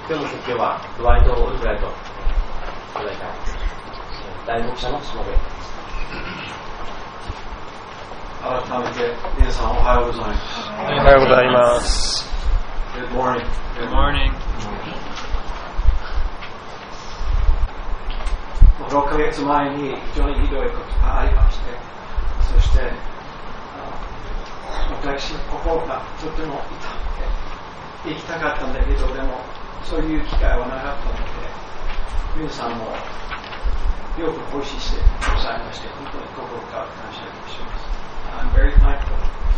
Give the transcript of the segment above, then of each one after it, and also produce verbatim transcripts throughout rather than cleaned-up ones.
今日の説教はドワイト・オルブライト兄弟から大牧者のしもべ。 改めて皆さんおはようございます。 おはようございます。 Good morning. Good morning. ろっかげつまえに非常にひどいことがありまして、そして私の心がとても痛くて行きたかったんだけど、でもそういう機会はなかったので、皆さんもよく奉仕してくださいまして、本当に心から感謝いたします。I'm very thankful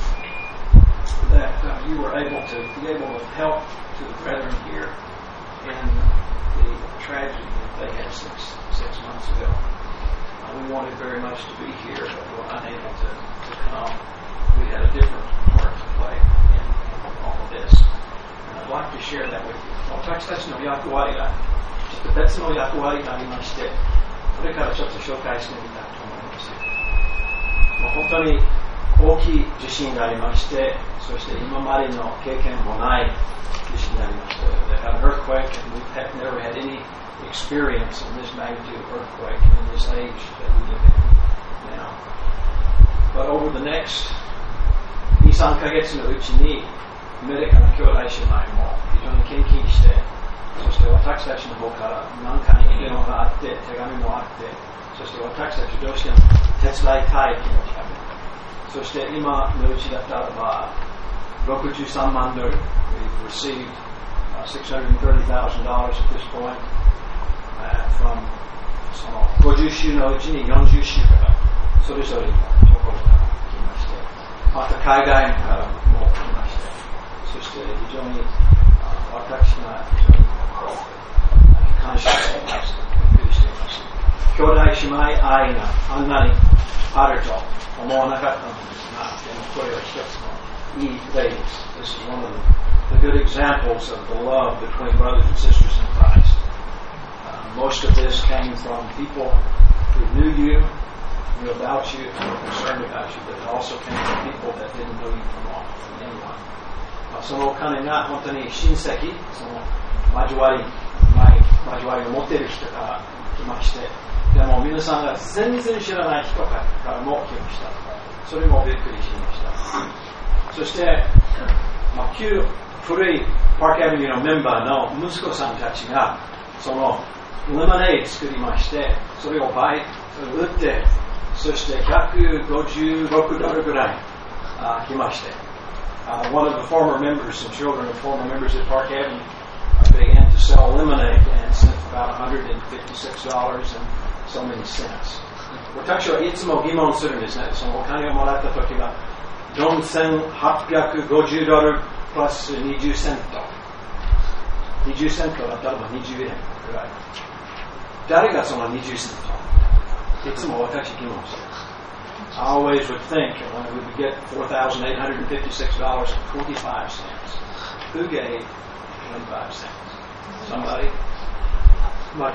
that uh, you were able to be able to help to the brethren here in the tragedy that they had six six months ago. Uh, we wanted very much to be here, but we were unable to, to come. We had a different part to play in, in all of this. And I'd like to share that with you. 私たちの役割がちょっと別の役割がありまして、これからちょっと紹介してみたいと思います。もう本当に大きい地震がありまして、そして今までの経験もない地震がありました。They had an earthquake, and we've had, never had any experience in this magnitude of earthquake in this age that we live in now. But over the next に、さんかげつのうちに、アメリカの兄弟姉妹も非常に献金して、そして私たちの方から何かに電話があって、手紙もあって、そして私たちどうしても手伝いたい気持ちがある。そして今のうちだったらば、ろくじゅうさんまんドル、we've received uh, six hundred thirty thousand dollars at this point uh, from そのごじゅう州のうちによんじゅう州からそれぞれのところから来まして、また海外からも来まして、そして非常に私が非常に感謝しています。びっくりしています。兄弟姉妹愛があんなにあると思わなかったのですが、でもこれは一つのいい例です。This is one of the, the good examples of the love between brothers and sisters in Christ. Uh, most of this came from people who knew you, knew about you, and were concerned about you, but it also came from people that didn't know you from all, from anyone. そのお金が本当に親戚、その交わり、交わりを持っている人から来まして、でも皆さんが全然知らない人からも来ました。それもびっくりしました。そして、まあ、旧古いパークアベニューのメンバーの息子さんたちがそのレモネード作りまして、それを倍売って、そしてひゃくごじゅうろくドルぐらいあ来まして、Uh, one of the former members and children of former members at Park Avenue uh, began to sell lemonade and sent about one hundred fifty-six dollars and so many cents. 私はいつも疑問するんですね。そのお金をもらったときはよんせんはっぴゃくごじゅうドルプラスにじゅうセント。にじゅうセントだったらばにじゅうえんぐらい。誰がそのにじゅうセント？いつも私疑問する。I always would think when we would get four thousand eight hundred fifty-six dollars and twenty-five cents. Who gave twenty-five cents? Somebody? まあ、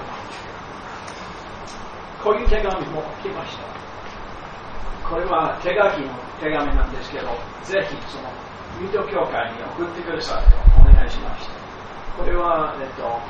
こういう手紙も来ました。これは手書きの手紙なんですけど、ぜひその水戸教会に送ってくださいとお願いしました。これは、えっと、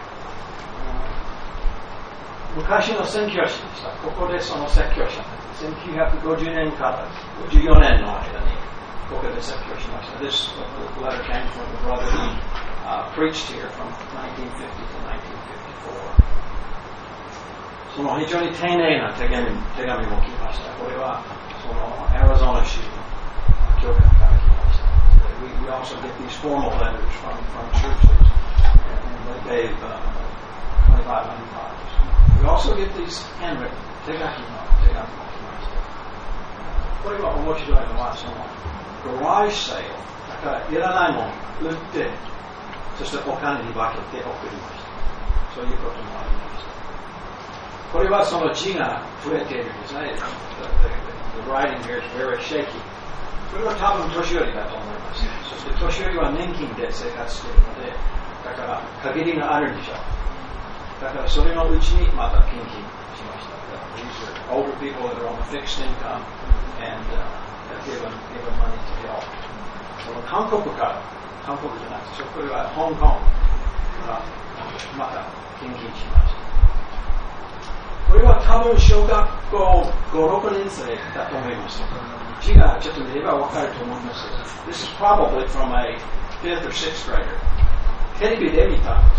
昔の宣教師でした。ここでその説教者。せんきゅうひゃくごじゅうねんからごじゅうよねんの間にここで説教しました。This letter came from the brother who uh, preached here from nineteen fifty to nineteen fifty-four. その非常に丁寧な手紙手紙も来ました。これはそのアリゾナ州の教会から来ました。We, we also get these formal letters from, from churches, and they gave uh, twenty-five hundred dollars. We also get these handwritten 手書きの手紙もこれは面白いのはそのガラージセールだからいらないもの売ってそしてお金に分けて送りましたそういうこともありましたこれはその字が増えているんですね the, the, the writing here is very shaky これは多分年寄りだと思いますそして年寄りは年金で生活しているのでだから限りがあるんでしょうだからそれのうちにまた献金しました These are older people that are on a fixed income and uh, given, given money to help. その韓国から、韓国じゃなくて、これは香港からまた献金しました。これは多分小学校ご、ろくねん生だと思います。字がちょっと見ればわかると思います。This is probably from a fifth or sixth grader. テレビで見たんです。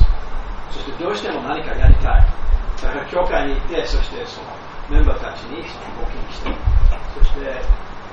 そしてどうしても何かやりたい。だから教会に行って、そしてそのメンバーたちにその募金して、そして、えー、っ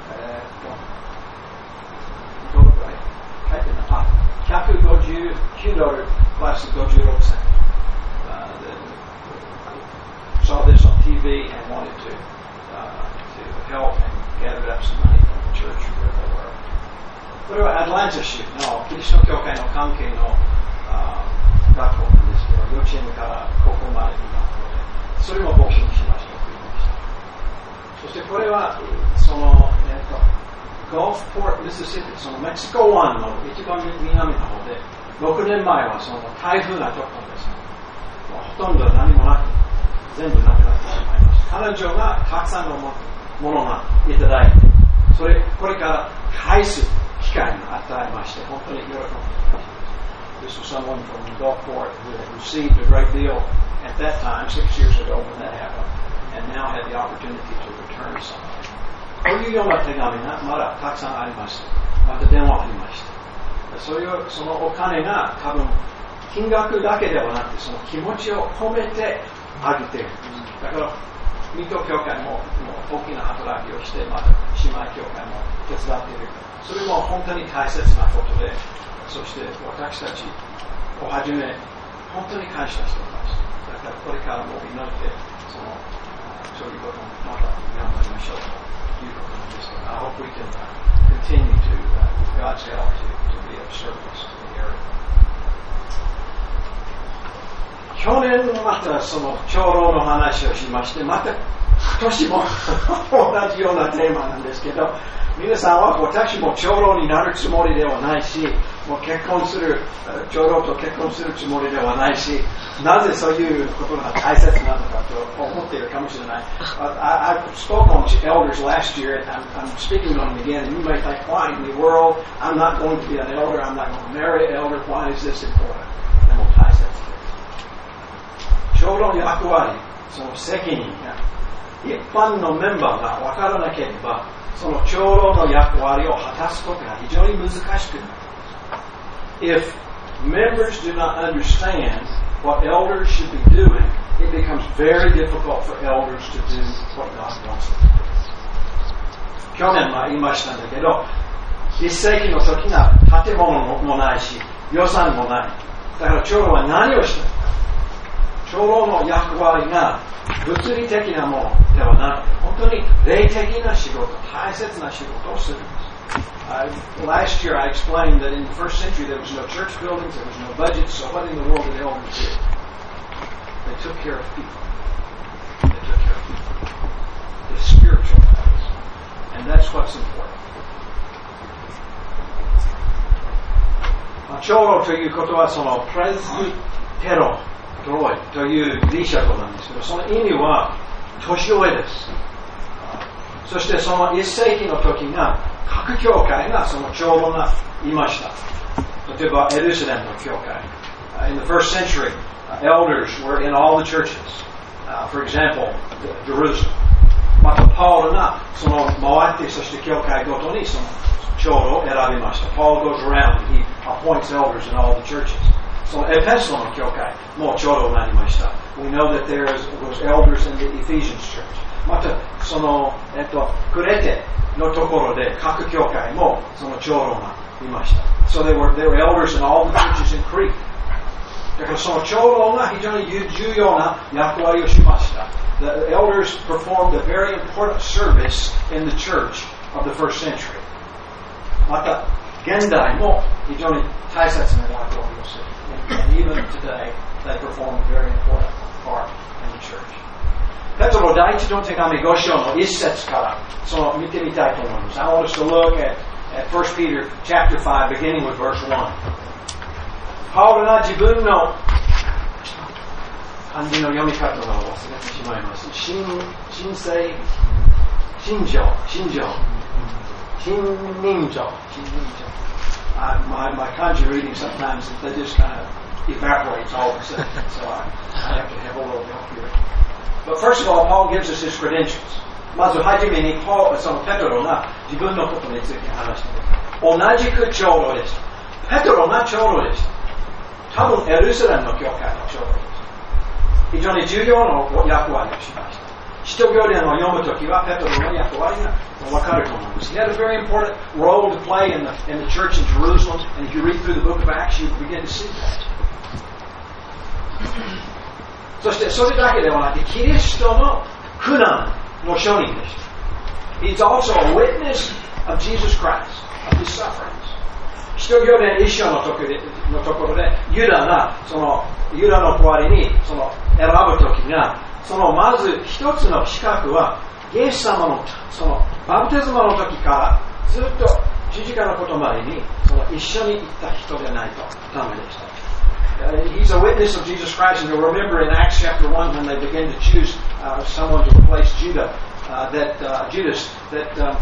と、どのくらい書いてるの？あ、ひゃくごじゅうきゅうドルプラスごじゅうろくセント。Saw this on T V and wanted to uh, to help and gathered up some money from the church where they were. これはアトランタ州のキリスト教会の関係の学校なんですけど、幼稚園から高校までの学校で、それも募金しました。そしてこれはその、えっと、ゴルフポート、ミシシッピ、そのメキシコ湾の一番南の方で、ろくねんまえはその台風がちょっとですね、ほとんど何もなく、全部なくなってしまいます。彼女がたくさんのものがいただいて、それこれから返す機会を与えまして、本当に喜んでいます。This was someone from Gulfport who had received a great deal at that time, six years ago when that happened, and now had the opportunity to return something. こういうような手紙がまだたくさんあります。また電話ありました。そういうそのお金が多分金額だけではなくて、その気持ちを込めてあげている。だから、水戸教会も大きな働きをして、また姉妹教会も手伝っている。それも本当に大切なことで、そして私たちをはじめ、本当に感謝しています。だからこれからも祈って、そのそういうことをまた頑張りましょうということなんですけど、I hope we can continue to, uh, with God's help, to, to be of service to the area.去年またその長老の話をしまして、また今年も同じようなテーマなんですけど、皆さんは私も長老になるつもりではないし、もう結婚する、長老と結婚するつもりではないし、なぜそういうことが大切なのかと思っているかもしれない。I, I spoke on elders last year, and I'm, I'm speaking on them again, and you may think, why in the world, I'm not going to be an elder, I'm not going to marry an elder, why is this important? でも大切。長老の役割、その責任が一般のメンバーが分からなければ、その長老の役割を果たすことが非常に難しくなる。If members do not understand what elders should be doing, it becomes very difficult for elders to do what God wants them to do. 去年は言いましたんだけど、一世紀の時が建物もないし、予算もない。だから長老は何をしているか。長老の役割が物理的なものではなくて、本当に霊的な仕事、大切な仕事をするんです。Uh, last year I explained that in the first century there was no church buildings, there was no budget, so what in the world did the elders do? They took care of people. They took care of people. The spiritual matters. And that's what's important. 長老ということはそのプレズビテロというギリシャ語なんですけど、その意味は年上です。そしてその一世紀の時が各教会がその長老がいました。例えばエルサレムの教会。In the first century, elders were in all the churches. Uh, for example, Jerusalem. またパウロがその回って、そして教会ごとにその長老を選びました。Paul goes around and he appoints elders in all the churches. そのエペソの教会も長老になりました。We know that there was elders in the Ephesians church. またその、えっと、クレテのところで各教会もその長老がいました。So there were, there were elders in all the churches in Crete. だからその長老が非常に重要な役割をしました。The elders performed a very important service in the church of the first century. また現代も非常に大切な役割をする。And even today, they perform a very important part in the church. ペトロ第一の手紙ご章の一節からその見てみたいと思います。I want us to look at, at First Peter chapter five, beginning with verse one. パウロが自分の漢字の読み方を忘れてしまいます。新新生新情新情新人情新人情。Uh, my, my kanji reading sometimes they just kind of evaporates all of a sudden. So I, I have to have a little help here. But first of all, Paul gives us his credentials. まずはじめにパウそのペトロが自分のことについて話している。同じく長老でした。ペトロが長老でした。多分エルサレムの教会の長老です。非常に重要な役割をしました。使徒行伝を読むときはペトロの役割が分かると思います。He had a very important role to play in the, in the church in Jerusalem, and if you read through the book of Acts, you begin to see that. そしてそれだけではなく、キリストの苦難の証人でした。He's also a witness of Jesus Christ, of his sufferings. 使徒行伝一章のところで、のところでユダがそのユダの代わりにその選ぶときが、そのまず一つの資格は、イエス様のそのバプテスマの時からずっと十字架のことまでにその一緒に行った人でないとダメでした。Uh, he's a witness of Jesus Christ, and you'll remember in Acts chapter one when they begin to choose uh, someone to replace Judah, uh, that uh, Judas, that uh,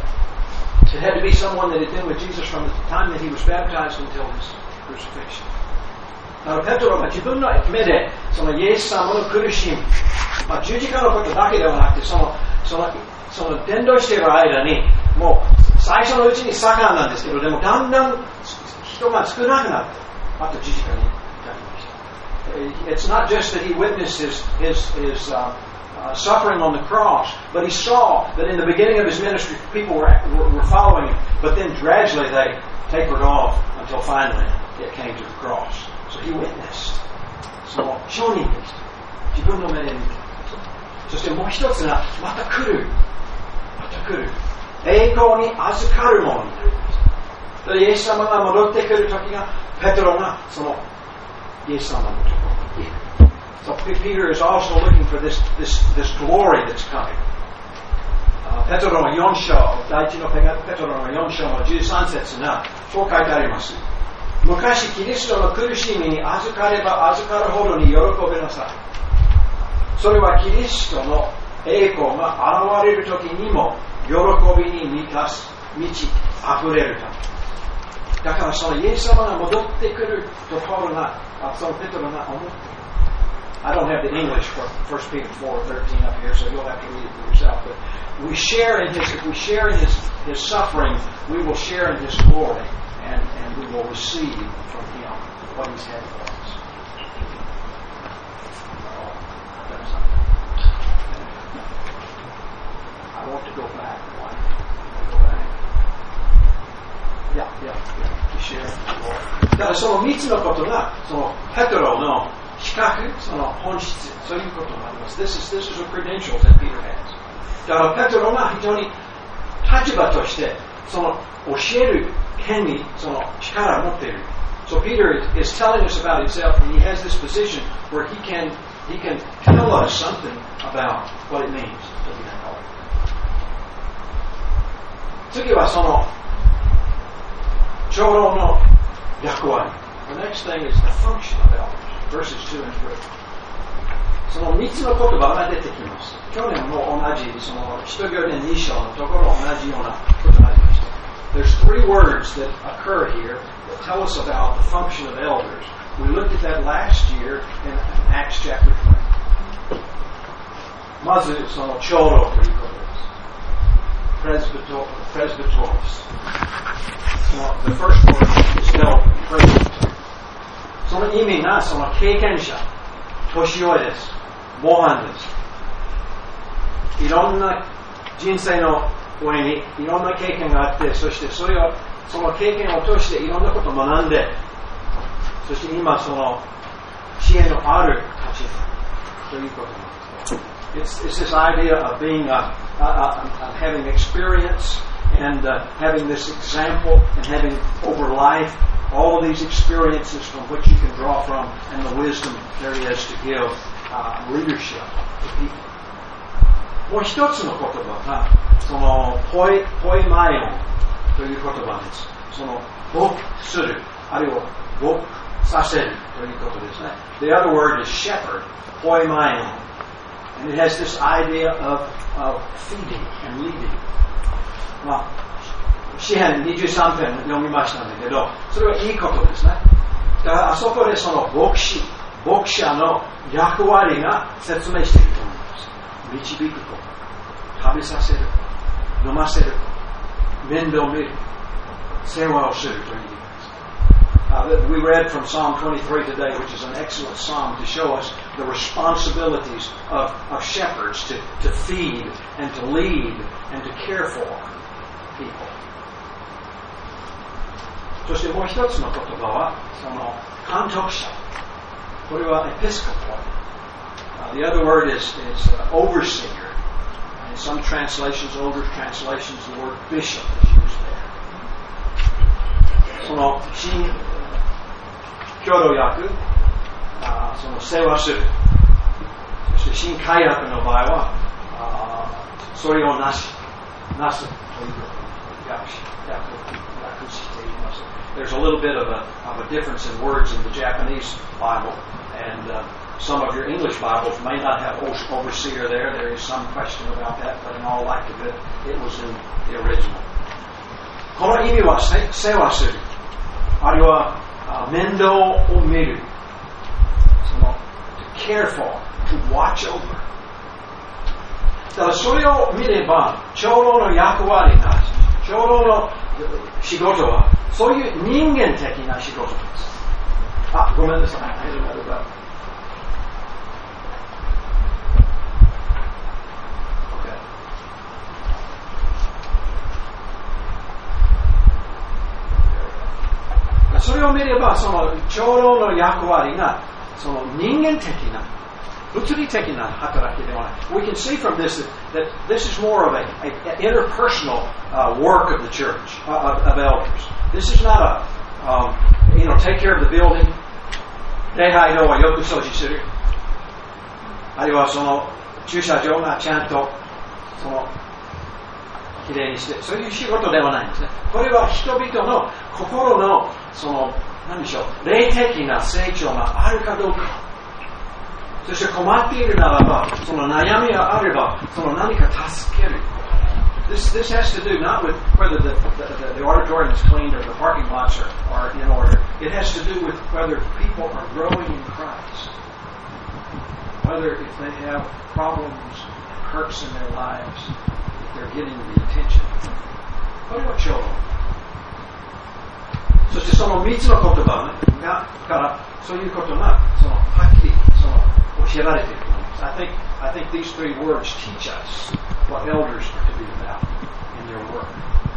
it had to be someone that had been with Jesus from the time that he was baptized until his crucifixion. だからペトロが自分の目でそのイエス様の苦しみ、まあ、十字架のことだけではなくてそのそのその伝道している間にもう最初のうちに盛んなんですけど、でもだんだん人が少なくなってあと十字架に。It's not just that he witnessed his, his, his uh, uh, suffering on the cross, but he saw that in the beginning of his ministry people were, were, were following him, but then gradually they tapered off until finally it came to the cross. So he witnessed. その証人でした。自分の目で見て。そしてもう一つがまた来る。また来る。栄光に預かるものになりました。イエス様が戻ってくる時がペトロがそのイエス様のところにいる。So Peter is also looking for this, this, this glory that's coming. ペトロのよん章、第一のペトロのよん章のじゅうさん節がそう書いてあります。昔キリストの苦しみに預かれば預かるほどに喜びなさい。それはキリストの栄光が現れる時にも喜びに満たす、満ち溢れるため。だからそのイエス様が戻ってくるとパウロが、そのペトロが思っている。I don't have the English for First Peter four thirteen up here, so you'll have to read it for yourself. But we share in his, if we share in his, his suffering, we will share in his glory, and, and we will receive from him what he's had for us. I want to go back. Why? I go back. Yeah, yeah, yeah. To share in his glory. だからその三つのことが、そのペトロの資格、その本質、そういうことになります。This is, this is the credentials that Peter has. だからペトロが非常に立場として、その教える権利、その力を持っている。So Peter is telling us about himself, and he has this position where he can, he can tell us something about what it means to be a Catholic. 次はその長老の役割。The next thing is the function of elders.Verses two and three. その三つの言葉が出てきます。去年も同じ、その使徒行伝に章のところ同じようなことがありました。There's three words that occur here that tell us about the function of elders. We looked at that last year in Acts chapter twenty. まずその長老ということです。Presbyteros. So the first word is elder, presbyter.その意味がその経験者、年寄りです。模範です。いろんな人生の上にいろんな経験があって、そしてそれをその経験を通していろんなことを学んで、そして今その知恵のある立場ということなんです。It's, it's this idea of being a, a, a, of having experience and uh, having this example and having over life.All of these experiences from which you can draw from and the wisdom there is to give uh, leadership to people. もう一つの言葉が、そのポイ、ポイマイオンという言葉です。その牧する、あるいは牧させるということですね。The other word is shepherd, ポイマイオン。And it has this idea of, of feeding and leading. まあ詩編にじゅうさん編読みましたんだけど、それはいいことですね。 だからあそこでその牧師、牧者の役割が説明していると思います。導くこと、食べさせる、飲ませる、面倒見る、世話をするという意味です。Uh, we read from Psalm twenty-three today, which is an excellent psalm to show us the responsibilities of, of shepherds to, to feed and to lead and to care for people. そしてもう一つの言葉は、その監督者。これは episcopal。Uh, the other word is, is uh, overseer. In some translations, older translations, the word bishop is used there. その新共同訳、あその世話する。そして新改訳の場合は、あそれをなし、なすという訳し、訳しています。There's a little bit of a, of a difference in words in the Japanese Bible, and uh, some of your English Bibles may not have overseer there. There is some question about that, but in all likelihood, it was in the original. この意味は世話する、あるいは面倒を見る、その to care for, to watch over。だからそれを見れば、長老の役割が、長老の仕事は、そういう人間的な仕事です。あ、ごめんなさい。それを見れば、その長老の役割が、その人間的な、物理的な働きではない。We can see from this that, that this is more of a, a, an interpersonal uh, work of the church, uh, of, of elders. This is not a, um, you know, take care of the building. 礼拝堂はよく掃除する。あるいはその駐車場がちゃんとそのきれいにして、そういう仕事ではないんですね。これは人々の心のその何でしょう、霊的な成長があるかどうか。そして困っているならば、その悩みがあれば、その何か助ける。This, this has to do not with whether the, the, the auditorium is cleaned or the parking lots are, are in order. It has to do with whether people are growing in Christ. Whether if they have problems, hurts in their lives, if they're getting the attention. これは長老。そしてその三つの言葉がからそういうことがそのはっきりその教えられていると思います。I think, I think these three words teach us what elders are to be about in their work.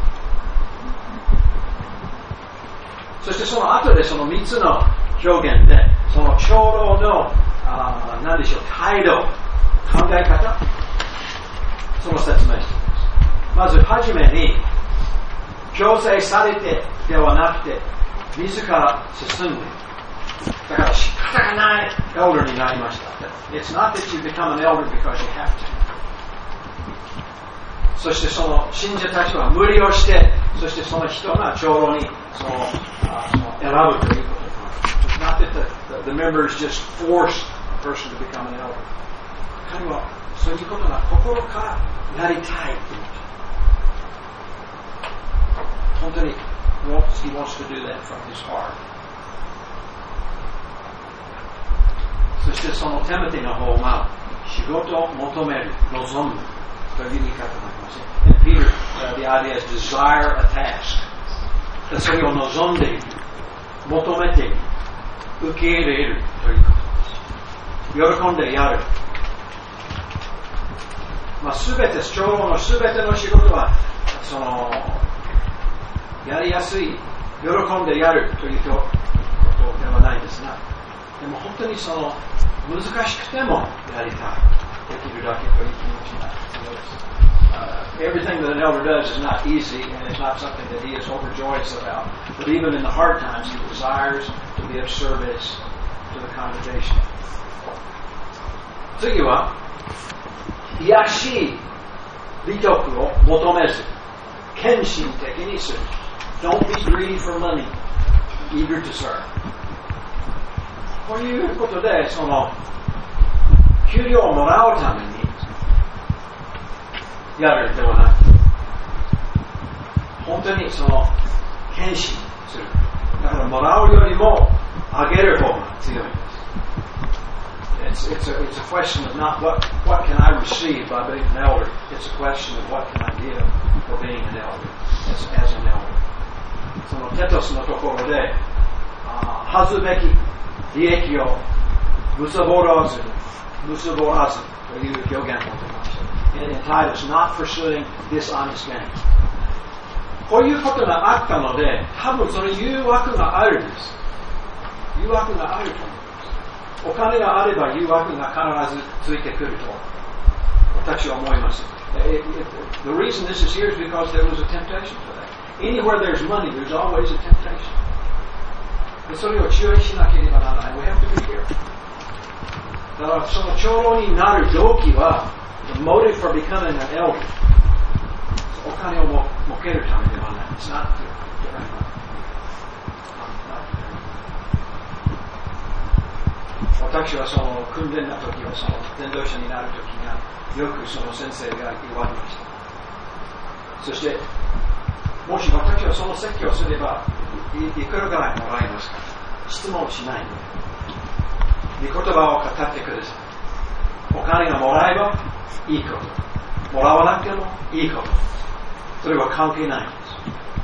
そしてその後でその三つの表現でその長老のあ何でしょう態度、考え方、その説明しています。まずはじめに強制されてではなくて自ら進んで、だから仕方がないエルダーになりました。It's not that you become an elder because you have to. そしてその信者たちは無理をして、そしてその人が長老にそのあその選ぶということです。It's not that the, the, the members just force a person to become an elder. 彼はそういうことが心からやりたいということ。本当に he wants to do that from his heart. そしてそのテモテの方が仕事を求める、望むという言い方になります。And Peter, uh, the idea is desire a task. それを望んでいる、求めている、受け入れるということです。喜んでやる。まあ、すべて、長老のすべての仕事は、その、やりやすい、喜んでやるということではないですが、でも本当にその、難しくてもやりたい。できるだけという気持ちになる。Uh, everything that an elder does is not easy, and it's not something that he is overjoyous about. But even in the hard times, he desires to be of service to the congregation. 次は、卑しい利得を求めず、献身的にする。Don't be greedy for money, eager to serve. こういうことで、その、給料をもらうために、やるではなく、本当にその、献身する。だからもらうよりも、 あげる方が強いんです。It's, it's, a, it's a question of not what, what can I receive by being an elder. It's a question of what can I give for being an elder, as, as an elder. そのテトスのところで、あ恥ずべき利益をむさぼらず、むさぼらずという表現を持っていました。In Titus, not pursuing dishonest gain. こういうことがあったので、多分その誘惑があるんです。誘惑があると思います。お金があれば誘惑が必ずついてくると私は思います。It, it, the reason this is here is because there was a temptation for that. Anywhere there's money, there's always a temptation. それを注意しなければならない。We have to be careful. だからその長老になる動機は the motive for becoming an elder. お金をも儲けるためではない。It's not to get money. 私はその訓練の時はその伝道者になる時がよくその先生が言われました。そしてもし私はその説教をすれば い, いくらぐらいもらえますか。質問しないで御言葉を語ってください。お金がもらえばいいこと、もらわなくてもいいこと、それは関係ないんです。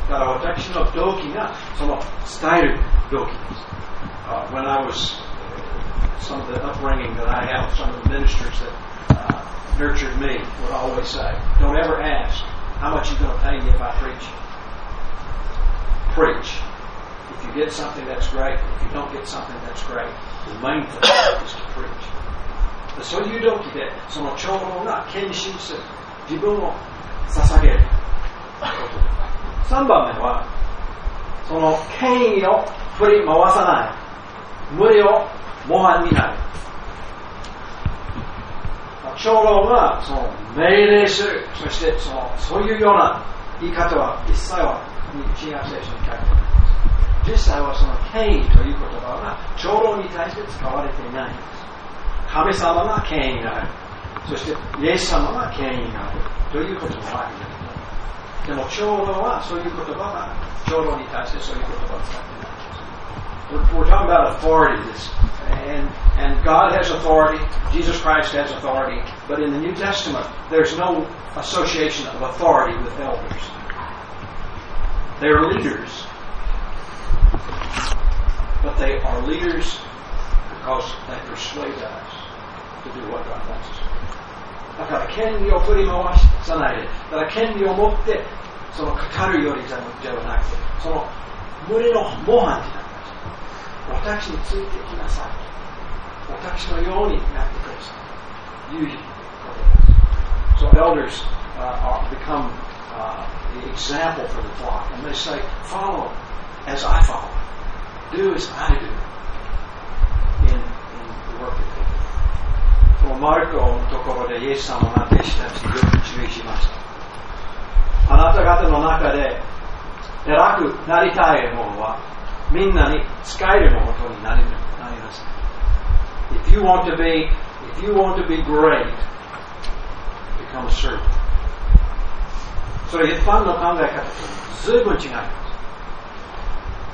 だから私の動機がその伝える動機です。uh, When I was some of the upbringing that I have, some of the ministers that uh, nurtured me would always say, don't ever ask how much you're going to pay me if I preach. Preach. If you get something, that's great. If you don't get something, that's great. The main thing is to preach. そういう動機で、その長老が献身する、自分を捧げること。さんばんめは、その権威を振り回さない、無理を模範になる。長老がその命令する、そしてそのそういうような言い方は一切は新約聖書に書いてあります。実際はその権威という言葉が長老に対して使われていないんです。神様が権威がある。そしてイエス様が権威があるということはあります。でも長老はそういう言葉が長老に対してそういう言葉を使っていない。We're talking about authority, and, and God has authority, Jesus Christ has authority, but in the New Testament, there's no association of authority with elders. They're leaders, but they are leaders because they persuade us to do what God wants us to do. だから権利を振り回さないで、だから権利を持ってその語るよりじゃなくて、その無理の模範になる。私についてきなさい。私のようになってください。いうことです。So elders uh, are become uh, the example for the flock, and they say, "Follow as I follow, do as I do." In, in the work of God. このマルコのところでイエス様が弟子たちによく注意しました。あなた方の中で偉くなりたいものは。みんなに使えるものになります。If you want to be, if you want to be great, become a servant. それ一般の考え方と随分違います。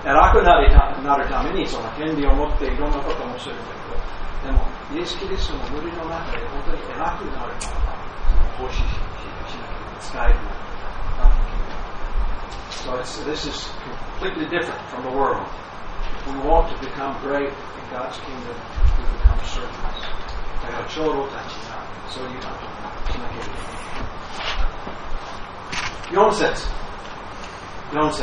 偉くなりたなるためにその権利を持っていろんなこともするんだけど、でもイエス・キリストの無理の中で本当に偉くなるからその奉仕しなきゃ使えるもの。So it's, this is completely different from the world. We want to become great in God's kingdom, we become servants. だから長老たちがそういうことをしなければいけない。よん節。よん節。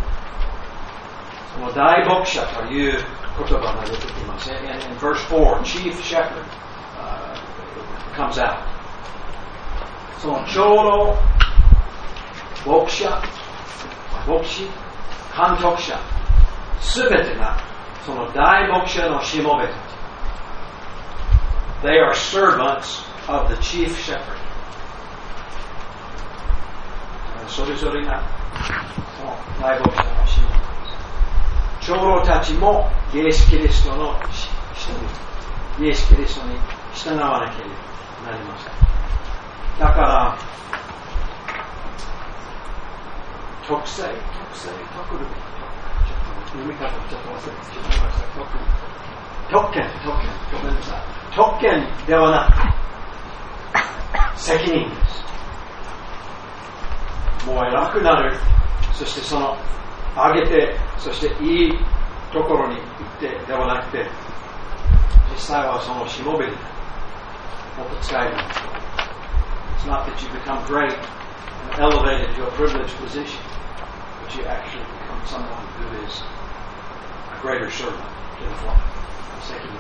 その大牧者という言葉が出てきます。In, in verse four, chief shepherd uh, comes out. その長老、牧者、牧師、監督者、すべてがその大牧者のしもべたち。They are servants of the chief shepherd. それぞれがその大牧者のしもべたち。長老たちもイエス・キリストの下に、イエス・キリストに従わなければなりません。だから特性、特性、特類、 読み方ちょっと忘れてしまいました。特権、特権、ごめんなさい。特権ではなく責任です。もう偉くなる、そしてその上げて、そしていいところに行ってではなくて、実際はそのしもべにもっと使える。It's not that you become great and elevated to a privileged position, but you actually become someone who is a greater servant to the flock. 責任。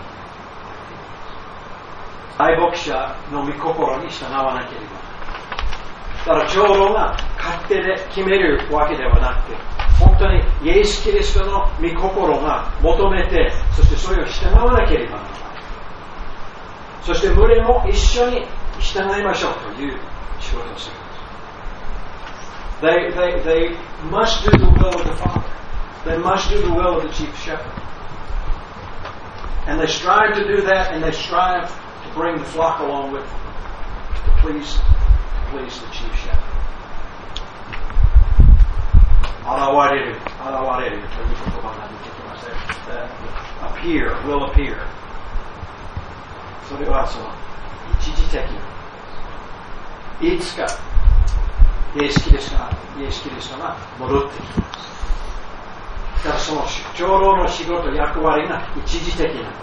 大牧者の御心に従わなければ。だから長老が勝手で決めるわけではなくて、本当にイエス・キリストの御心が求めて、そしてそれを従わなければならない。そして群れも一緒に従いましょうという仕事をする。They, they, they must do the will of the Father. They must do the will of the chief shepherd. And they strive to do that, and they strive to bring the flock along with them, to please, to please the chief shepherd. 現れる、現れるという言葉が出てきました。appear, will appear. それはその一時的な。いつかイエス・キリストが、イエス・キリストが戻ってきます。だからその長老の仕事、役割が一時的なこと。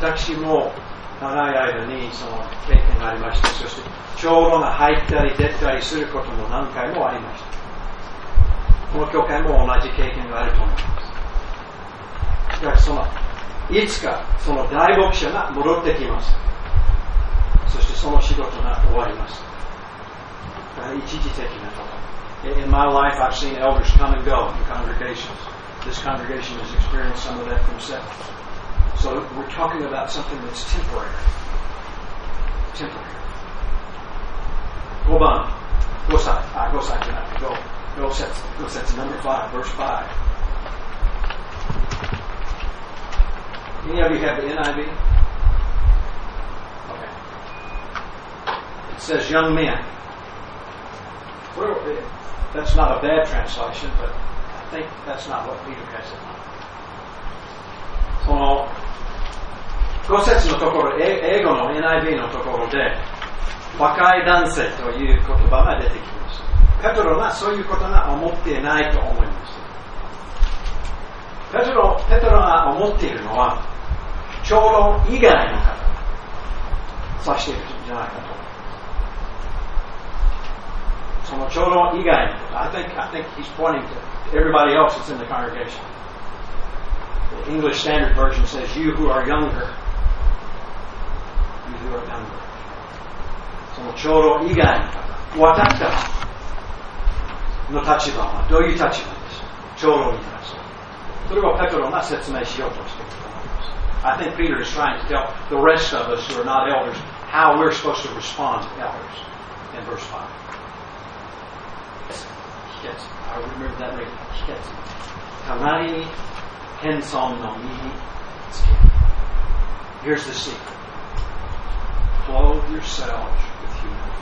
私も長い間にその経験がありました。そして長老が入ったり出たりすることも何回もありました。この教会も同じ経験があると思います。だからそのいつかその大牧者が戻ってきます。そしてその仕事が終わります。だから一時的なこと。In my life, I've seen elders come and go in congregations. This congregation has experienced some of that themselves. So we're talking about something that's temporary. Temporary. ごばん、ご歳、あ、ご歳じゃなくて、ご、ご節、ご節、number five, verse five. Any of you have the N I V? Okay. It says young men. Well, that's not a bad translation, but I think that's not what Peter has in mind. そのご節のところ、英語の エヌアイブイ のところで若い男性という言葉が出てきます。ペトロがそういうことが思っていないと思います。ペトロ、ペトロが思っているのは長老以外の方が指しているんじゃないかと。その長老以外の方、I think, I think he's pointing to everybody else that's in the congregation. The English Standard Version says, you who are younger. You who are younger. その長老以外の方、私たちの立場はどういう立場ですか？長老に対して。それをペトロが説明しようとしていると思います。I think Peter is trying to tell the rest of us who are not elders how we're supposed to respond to elders in verse five. 秘訣。I remember that later. 秘訣。互いに謙遜の身につける。Here's the secret. Clothe yourselves with humility.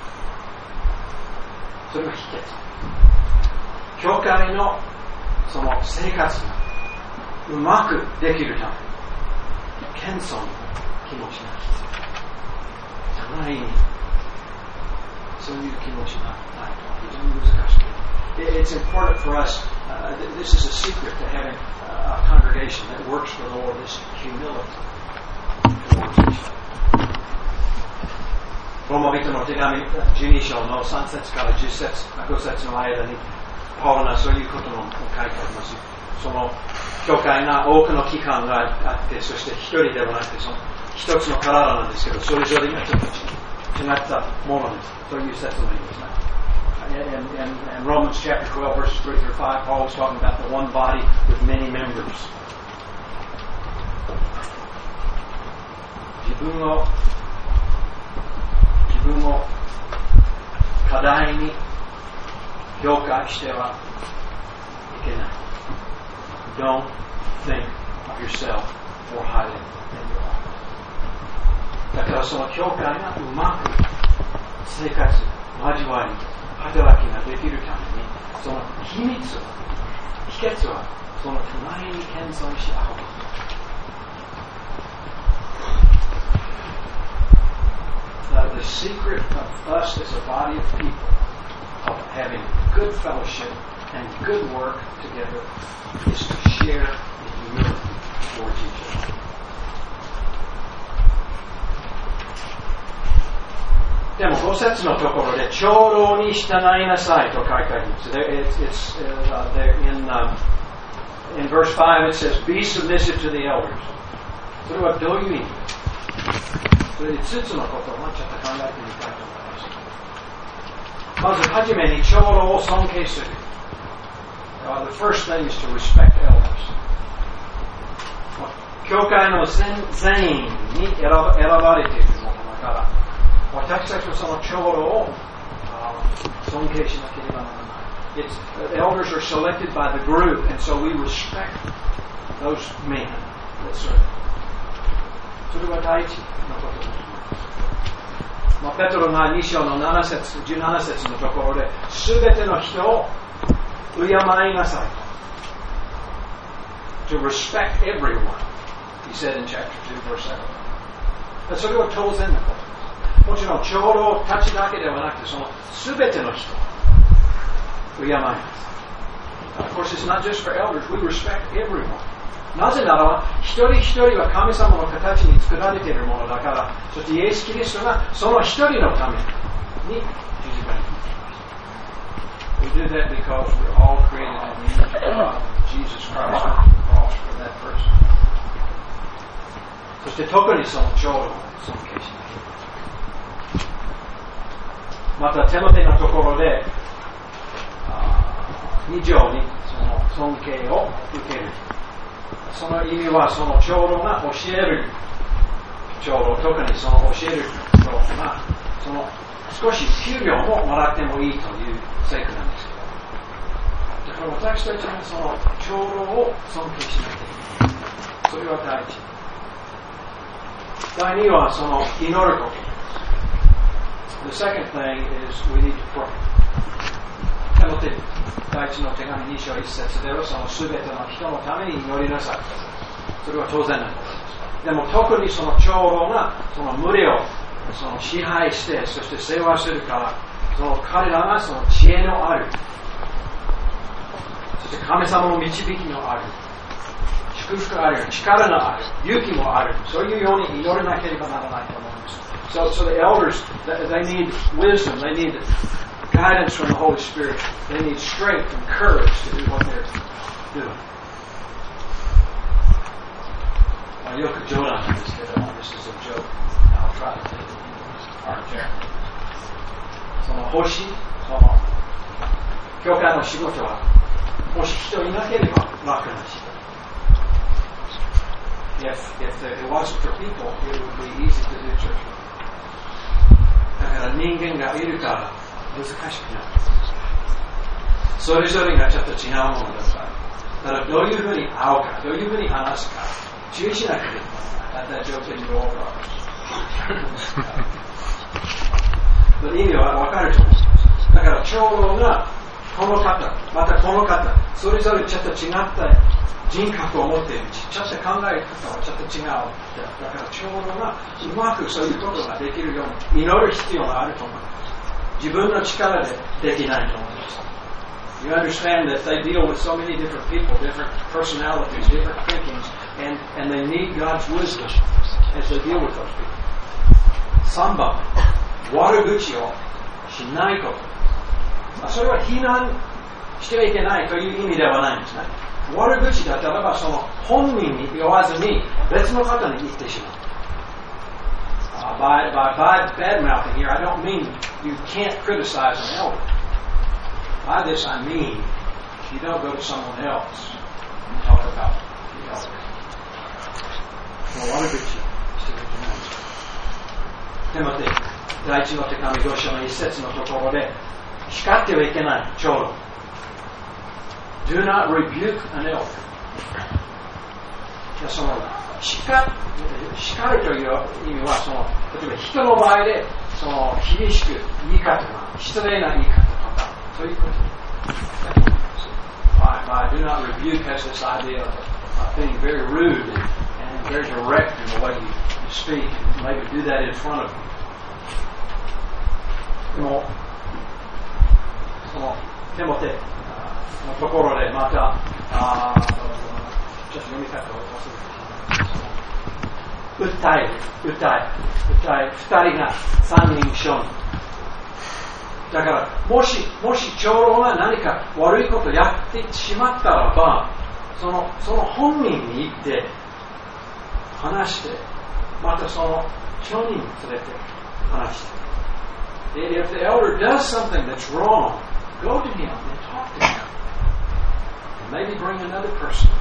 それが秘訣。教会のその生活がうまくできるために謙遜の気持ちが必要。互いにそういう気持ちがないと非常に難しい。It's important for us, uh, this is a secret to having a congregation that works for the Lord, this humility towards each other. ローマ人の手紙じゅうに章のさん節からじゅっ節、ご節の間にパウロがそういうことも書いてあります。その教会が多くの機関があって、そして一人ではなくてその一つの体なんですけど、それぞれがちょっと違ったものです。そういう説明ですね。In, in, in Romans chapter twelve, verses three through five, Paul is talking about the one body with many members. 自分を自分を課題に評価してはいけない。Don't think of yourself more highly than you are. だからその教会がうまく生活、交わり、働きができるためにその秘密を秘訣はその互いに謙遜し合うこと。Uh, the secret of us as a body of people, of having good fellowship and good work together, is to share the humility towards each other. Then, ご節のところで長老に従いなさいと書いてあります。It's, it's, uh, there in, um, in verse five it says, "Be submissive to the elders." それはどういう意味？それでつつのことをちょっと考えてみたいと思います。まずはじめに長老を尊敬する。Uh, the first thing is to respect elders. 教会の全員に選ば、選ばれているものだから、私たちはその長老を、uh, 尊敬しなければならない。It's, the elders are selected by the group, and so we respect those men that serve. それは第一のことです。まあ、ペトロがに章のなな節、じゅうなな節のところで、すべての人を敬いなさいと。To respect everyone, he said in chapter two, verse seven. それは当然のことです。もちろん、長老たちだけではなくて、そのすべての人を敬いなさい。Of course, it's not just for elders. We respect everyone. なぜなら一人一人は神様の形に作られているものだから、そしてイエス・キリストがその一人のために十字架につきました。We do that because we're all created in the image of God. Jesus Christ went to the cross for that person. そして特にその長老を尊敬しました。またテモテのところでに条にその尊敬を受ける。その意味はその長老が教える長老、特にその教える長老がその少し給料ももらってもいいという聖句なんですけど、だから私たちはその長老を尊敬しなきゃいけない。それは第一。第二はその祈ることです。The second thing is we need to pray. テモテ第一の手紙に章一節ではそのすべての人のために祈りなさい。それは当然なことです。でも特にその長老がその群れをその支配して、そして世話するから、その彼らがその知恵のある、そして神様の導きのある、祝福ある、力のある、勇気もある、そういうように祈らなければならないと思います。So, so the elders, they need wisdom, they need guidance from the Holy Spirit. They need strength and courage to do what they're doing. よく冗談なんですけど、this is a joke. I'll try to take it in our chair. その星、その教会の仕事は、もし人いなければ楽な仕事。If, if it wasn't for people, it would be easy to do church work. だから人間がいるから難しくなる。それぞれがちょっと違うものだから。だからどういうふうに会うか、どういうふうに話すか、注意しなければならない。That joke didn't go over us. 意味は分かると思います。だから長老がこの方、またこの方、それぞれちょっと違った人格を持っている。ちょっと考え方はちょっと違う。だから長老がうまくそういうことができるように祈る必要があると思います。自分の力でできないと思います。You understand that they deal with so many different people, different personalities, different thinkings, and, and they need God's wisdom as they deal with those people. さんばん、悪口をしないこと。それは非難してはいけないという意味ではないんですね。悪口だったらばその本人に言わずに別の方に言ってしまう。Uh, by, by, by bad mouthing here, I don't mean you can't criticize an elder. By this I mean you don't go to someone else and talk about the elder. もう悪口してはいけない。テモテ第一の手紙ご章の一節のところで叱ってはいけない長老。Do not rebuke an elder. その叱叱るという意味はその例えば人の場合でその厳しく言い方が失礼な言い方とかそういうことだと思います。 I, I do not rebuke has this idea of uh, being very rude and, and very direct in the way you, you speak, and maybe do that in front of you. でも、そのテモテのところでまた、あちょっと読み方を忘れた。訴え、訴え、訴え、二人が三人一緒に。だから、もし、もし長老が何か悪いことをやってしまったらば、その、その本人に行って話して、またその証人に連れて話して。If the elder does something that's wrong, go to him and talk to him. And maybe bring another person.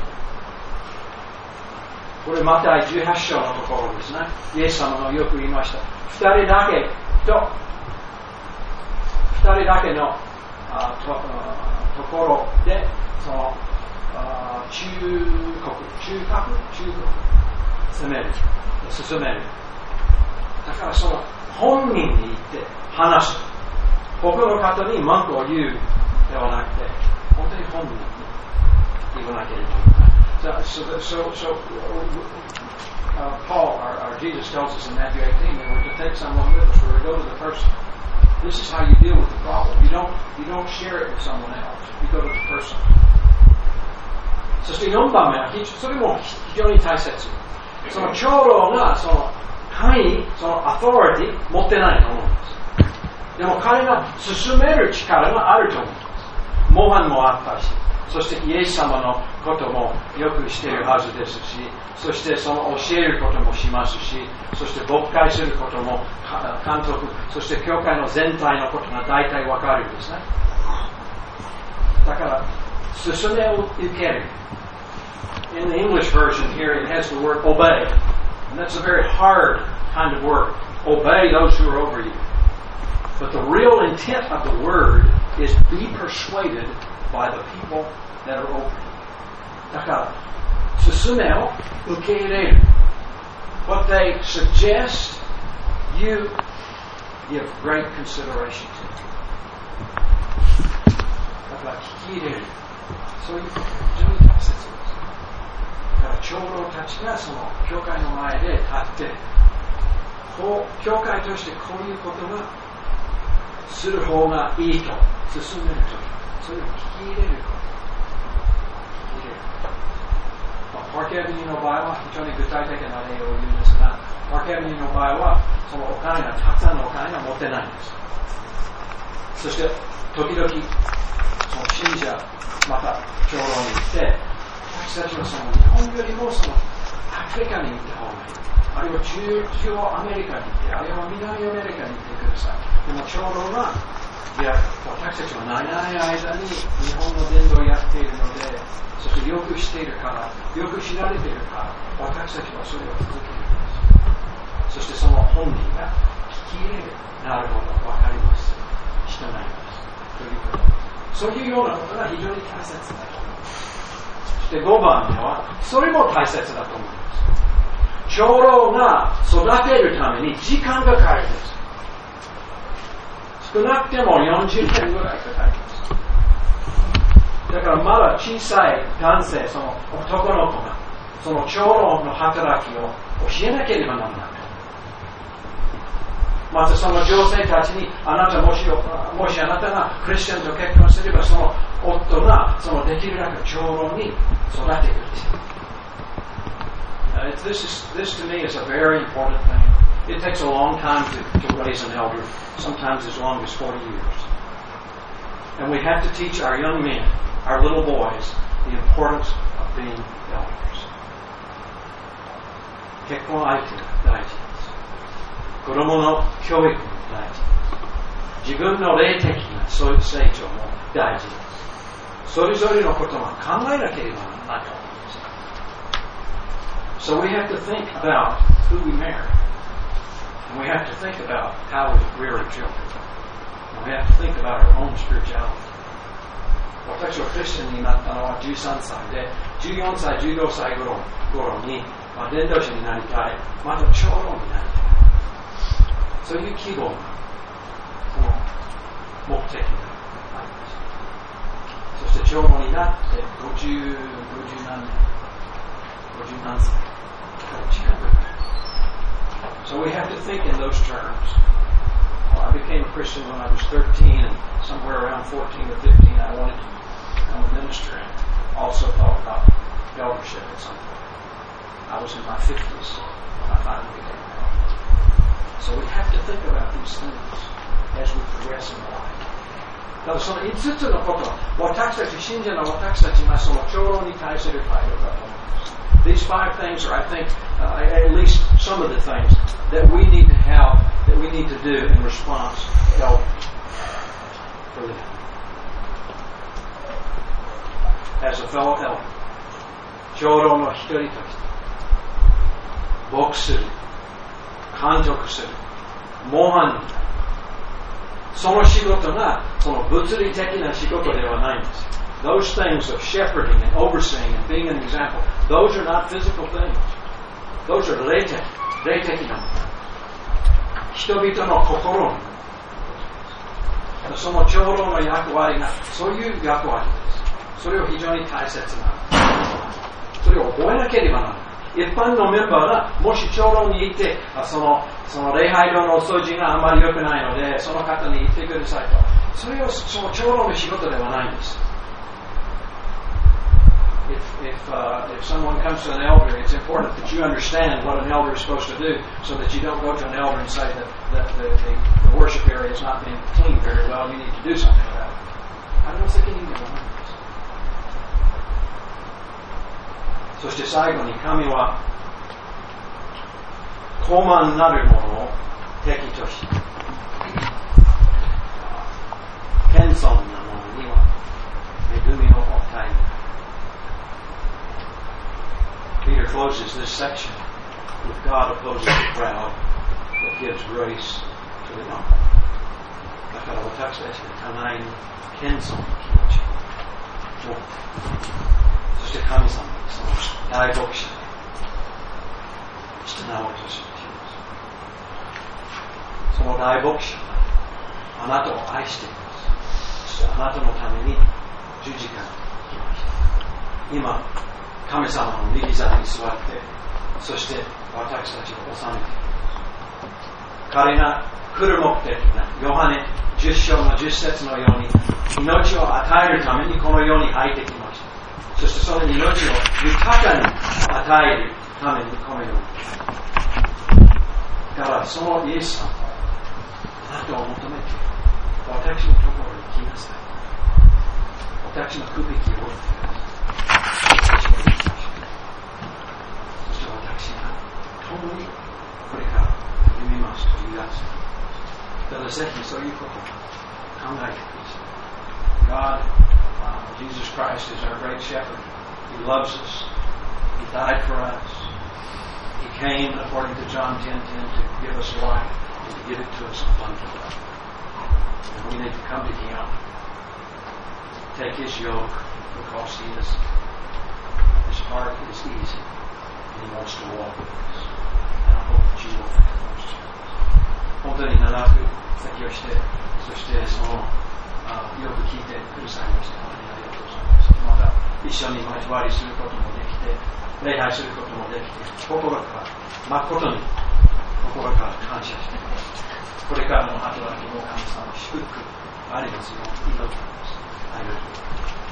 これマタイじゅうはち章のところですね。イエス様のよく言いました。二人だけと、二人だけのあ と, ところで、そのあ中国、中核、中国、攻める、進める。だからその本人に行って話す。他の方に文句を言うではなくて、本当に本人に言わなければいけない。So, so, so, so uh, Paul, or, or Jesus tells us in Matthew eighteen that we're to take someone with us, we're to go to the person. This is how you deal with the problem. You don't, you don't share it with someone else. You go to the person. そしてよんばんめは、それも非常に大切。その長老がその範囲、そのアトリティ持ってないと思うんです。でも彼が進める力があると思うんです。模範もあったし、そしてイエス様のこともよくしているはずですし、そしてその教えることもしますし、そして牧会することも監督、そして教会の全体のことが大体わかるんですね。だから進めを受ける。In the English version here it has the word obey, and that's a very hard kind of word. Obey those who are over you. But the real intent of the word is be persuaded by the people that are over you. だから、進めを受け入れる。What they suggest, you give great consideration to. だから、聞き入れる。そういうことが非常に大切です。だから、長老たちがその教会の前で立って、こう、教会としてこういうことがする方がいいと進めるとき。それを聞き入れること。聞き入れること。パーケアビニの場合は非常に具体的な例を言うんですが、パーケアビニの場合はそのお金がたくさんのお金が持ってないんです。そして時々その信者また長老に行って、私たちはその日本よりもそのアフリカに行った方がいい。あるいは中央アメリカに行って、あるいは南アメリカに行ってください。でも長老がいや、私たちは長い間に日本の伝道をやっているので、そしてよくしているから、よく知られているから、私たちはそれを続けるんです。そしてその本人が聞き入れる。なるほど、わかります。従います。ということ。そういうようなことが非常に大切だと思います。そしてごばんめは、それも大切だと思います。長老が育てるために時間がかかるんです。少なくてもよんじゅうねんぐらいかかります。だからまだ小さい男性、その男の子が、その長老の働きを教えなければならない。またその女性たちに、あなたもし、もしあなたがクリスチャンと結婚すれば、その夫がそのできるだけ長老に育ててくれる。Uh, this, is, this to me is a very important thing. It takes a long time to, to raise an elder, sometimes as long as forty years. And we have to teach our young men, our little boys, the importance of being elders. 結婚相手が大事です。子供の教育も大事です。自分の霊的な成長も大事です。それぞれのことは考えなければならないと思います。So we have to think about who we marry. And we have to think about how we rear our children. And we have to think about our own spirituality. 私はクリスチャンになったのはじゅうさんさいで、じゅうよんさい、じゅうごさい頃に、まあ、伝道者になりたい、また長老になりたい。そういう希望が、その目的があります。 そして長老になってごじゅう、ごじゅう何年、ごじゅう何歳時間かかる。So we have to think in those terms. Well, I became a Christian when I was thirteen, and somewhere around fourteen or fifteen, I wanted to become a minister and also thought about eldership at some point. I was in my fifties when I finally became an elder. So we have to think about these things as we progress in life. だからそのいつつのこと、私たち信者の私たちがその長老に対する態度だと思います。These five things are, I think, uh, at least some of the things that we need to have, that we need to do in response to elders for them. As a fellow elder, 長老の一人として牧する、監督する、模範になる。その仕事がその物理的な仕事ではないんです。Those things of shepherding and overseeing and being an example, those are not physical things. Those are 霊的、霊的なもの。人々の心に。その長老の役割がそういう役割です。それを非常に大切な。それを覚えなければならない。一般のメンバーがもし長老に行ってその、その礼拝堂のお掃除があまり良くないのでその方に言ってくださいと。それをその長老の仕事ではないんです。If, if, uh, if someone comes to an elder, it's important that you understand what an elder is supposed to do so that you don't go to an elder and say that, that the, the, the worship area is not being cleaned very well. You need to do something about it. あれの責任ではないんです。そして最後に神は高慢なるものを敵とし謙遜なものには恵みを与える。Peter closes this section with God opposes the proud, but gives grace to the humble. だから私たちが互いに謙遜の気持ちを持って、そして神様にその大牧者で従おうとします。その大牧者はあなたを愛しています。そしてあなたのために十字架に行きました。今神様の右座に座って、そして私たちを治めています。彼が来る目的がヨハネじゅっ章のじゅっ節のように命を与えるためにこの世に入ってきました。そしてその命を豊かに与えるためにこの世に。だからそのイエス様はあなたを求めて私のところに来なさい。私の首輝きを折ってください。そして私が共にこれから歩みますというやつ。だからぜひそういうことを考えてください。God, uh, Jesus Christ is our great shepherd. He loves us. He died for us. He came, according to John ten ten, to give us life and to give it to us abundantly. And we need to come to Him, take His yoke because He is, His heart is easy and He wants to walk with us. And I hope that you will think of those two. 本当に長く説教して、そしてそのあよく聞いてくださいました。本当にありがとうございます。また一緒に交わりすることもできて、礼拝することもできて、心から誠に心から感謝しています。これからの働きも神様の祝福ありますように祈っています。ありがとうございます。